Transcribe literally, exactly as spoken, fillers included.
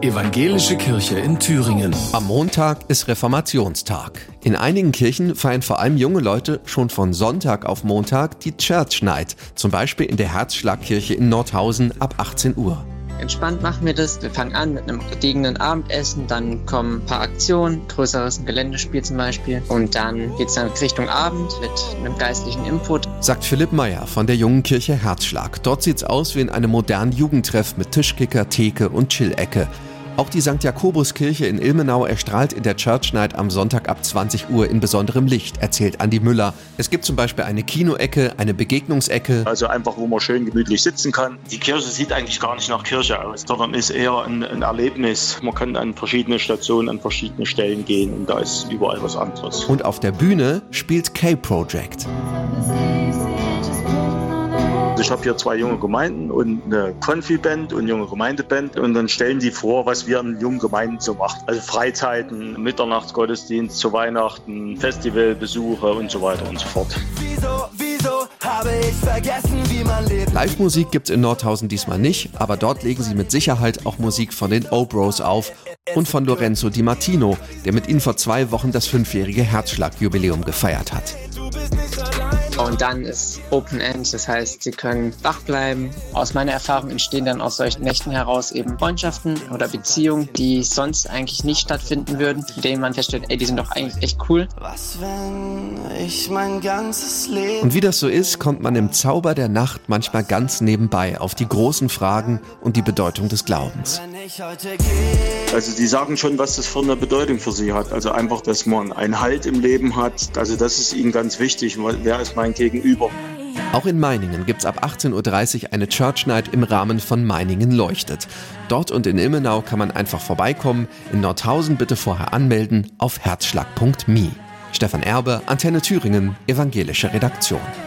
Evangelische Kirche in Thüringen. Am Montag ist Reformationstag. In einigen Kirchen feiern vor allem junge Leute schon von Sonntag auf Montag die Church Night, zum Beispiel in der Herzschlagkirche in Nordhausen ab achtzehn Uhr. Entspannt machen wir das. Wir fangen an mit einem gediegenen Abendessen, dann kommen ein paar Aktionen, größeres Geländespiel zum Beispiel. Und dann geht es dann Richtung Abend mit einem geistlichen Input. Sagt Philipp Meyer von der Jungen Kirche Herzschlag. Dort sieht's aus wie in einem modernen Jugendtreff mit Tischkicker, Theke und Chill-Ecke. Auch die Sankt Jakobus-Kirche in Ilmenau erstrahlt in der Church Night am Sonntag ab zwanzig Uhr in besonderem Licht, erzählt Andi Müller. Es gibt zum Beispiel eine Kinoecke, eine Begegnungsecke. Also einfach, wo man schön gemütlich sitzen kann. Die Kirche sieht eigentlich gar nicht nach Kirche aus, sondern ist eher ein, ein Erlebnis. Man kann an verschiedene Stationen, an verschiedene Stellen gehen und da ist überall was anderes. Und auf der Bühne spielt K-Project. Ich habe hier zwei junge Gemeinden und eine Konfi-Band und eine junge Gemeindeband und dann stellen die vor, was wir in jungen Gemeinden so machen. Also Freizeiten, Mitternachtsgottesdienst zu Weihnachten, Festivalbesuche und so weiter und so fort. Wieso, wieso habe ich vergessen, wie man lebt? Live-Musik gibt's in Nordhausen diesmal nicht, aber dort legen sie mit Sicherheit auch Musik von den O-Bros auf und von Lorenzo Di Martino, der mit ihnen vor zwei Wochen das fünfjährige Herzschlag-Jubiläum gefeiert hat. Und dann ist Open End, das heißt, sie können wach bleiben. Aus meiner Erfahrung entstehen dann aus solchen Nächten heraus eben Freundschaften oder Beziehungen, die sonst eigentlich nicht stattfinden würden, in denen man feststellt, ey, die sind doch eigentlich echt cool. Was, wenn ich mein ganzes Leben... Und wie das so ist, kommt man im Zauber der Nacht manchmal ganz nebenbei auf die großen Fragen und die Bedeutung des Glaubens. Also die sagen schon, was das für eine Bedeutung für sie hat. Also einfach, dass man einen Halt im Leben hat. Also das ist ihnen ganz wichtig. Wer ist mein Gegenüber? Auch in Meiningen gibt's ab achtzehn Uhr dreißig eine Church Night im Rahmen von Meiningen leuchtet. Dort und in Ilmenau kann man einfach vorbeikommen. In Nordhausen bitte vorher anmelden auf herzschlag punkt me. Stefan Erbe, Antenne Thüringen, evangelische Redaktion.